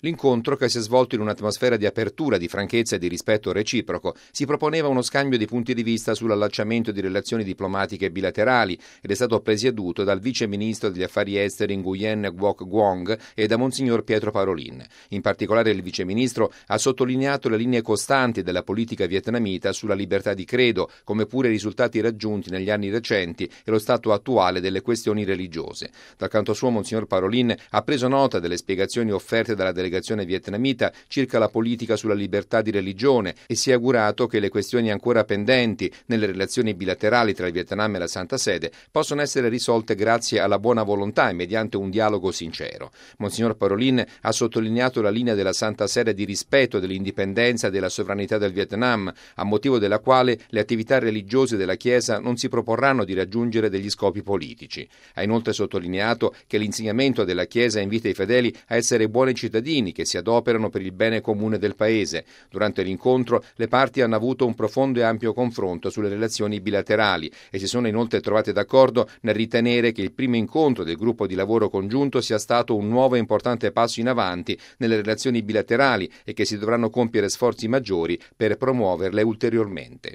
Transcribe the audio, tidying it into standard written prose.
L'incontro, che si è svolto in un'atmosfera di apertura, di franchezza e di rispetto reciproco, si proponeva uno scambio di punti di vista sull'allacciamento di relazioni diplomatiche bilaterali ed è stato presieduto dal vice ministro degli affari esteri Nguyen Quoc Nguyen e da Monsignor Pietro Parolin. In particolare il vice ministro ha sottolineato le linee costanti della politica vietnamita sulla libertà di credo, come pure i risultati raggiunti negli anni recenti e lo stato attuale delle questioni religiose. Dal canto suo Monsignor Parolin ha preso nota delle spiegazioni offerte dalla delegazione vietnamita circa la politica sulla libertà di religione e si è augurato che le questioni ancora pendenti nelle relazioni bilaterali tra il Vietnam e la Santa Sede possano essere risolte grazie alla buona volontà e mediante un dialogo sincero. Monsignor Parolin ha sottolineato la linea della Santa Sede di rispetto dell'indipendenza e della sovranità del Vietnam, a motivo della quale le attività religiose della Chiesa non si proporranno di raggiungere degli scopi politici. Ha inoltre sottolineato che l'insegnamento della Chiesa invita i fedeli a essere buoni cittadini che si adoperano per il bene comune del Paese. Durante l'incontro le parti hanno avuto un profondo e ampio confronto sulle relazioni bilaterali e si sono inoltre trovate d'accordo nel ritenere che il primo incontro del gruppo di lavoro congiunto sia stato un nuovo e importante passo in avanti nelle relazioni bilaterali e che si dovranno compiere sforzi maggiori per promuoverle ulteriormente.